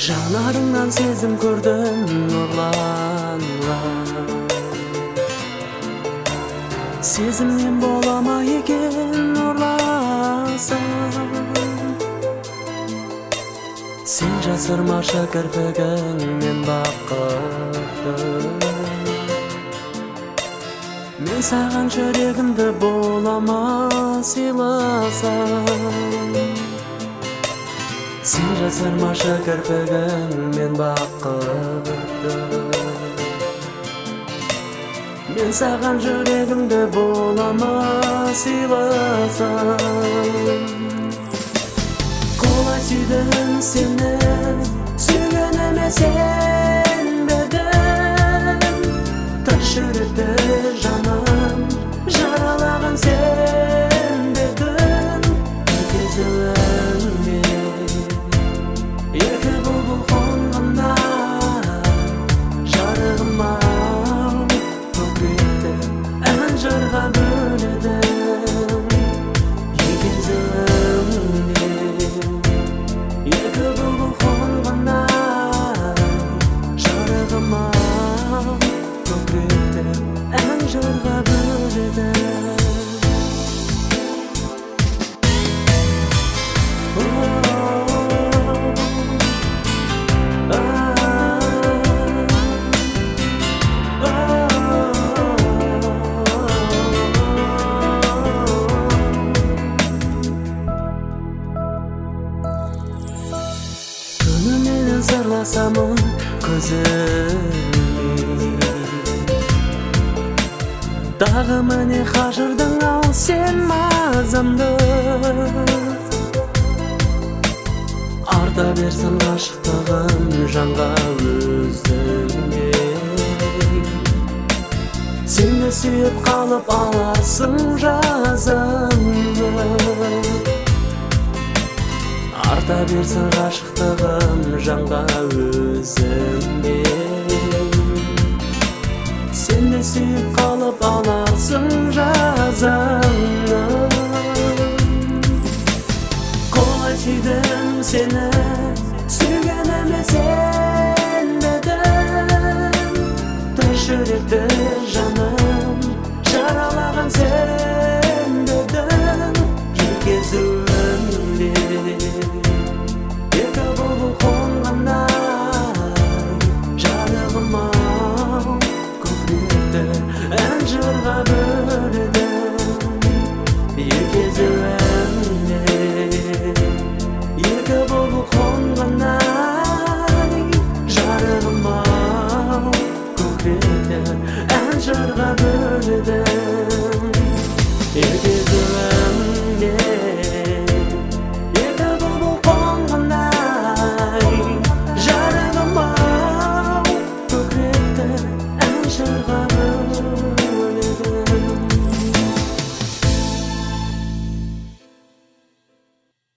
Жанарыңнан сезім көрдім нұрланған. Сезімнен бола ма екен ұрласам? Сен жасырмашы кірпігіңнен бақытты. Мен саған жүрегімді бола ма сыйласам? Сен жасырмашы кірпігіңнен бақытты. Мен саған жүрегімді бола ма сыйласам? Қолай сүйдім сені, сүйгеніме сенбедім. Тіршілікті жаным жаралаған сен дедің. Кезіңде екі бұлбұл қонғанда жарығыма көкіректі ән жырға бөледің. Кезіңде екі бұлбұл қонғанда жарығыма көкіректі ән жырға бөледің. Күніменен сырласамын көзіме, дағы міне қажырдың ау сен мазамды. Арта берсін ғашықтығым жанға өзіңе. Сен де сүйіп қалып аласың жазымды. Арта берсін ғашықтығым жанға өзіңе. Сен де сүйіп қалып аласың жазымды. Қолай сүйдім сені, сүйгеніме сенбедім. Тіршілікті жаным жаралаған сен дедің. Кезіңде